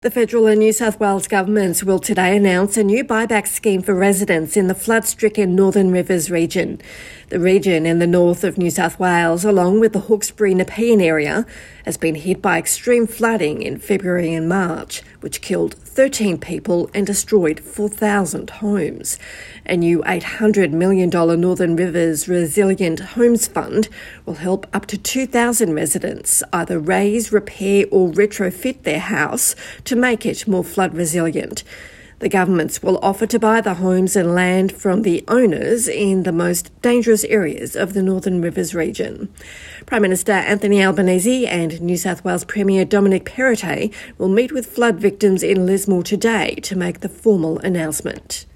The federal and New South Wales governments will today announce a new buyback scheme for residents in the flood-stricken Northern Rivers region. The region in the north of New South Wales, along with the Hawkesbury-Nepean area, has been hit by extreme flooding in February and March, which killed 13 people and destroyed 4,000 homes. A new $800 million Northern Rivers Resilient Homes Fund will help up to 2,000 residents either raise, repair or retrofit their house to make it more flood resilient. The governments will offer to buy the homes and land from the owners in the most dangerous areas of the Northern Rivers region. Prime Minister Anthony Albanese and New South Wales Premier Dominic Perrottet will meet with flood victims in Lismore today to make the formal announcement.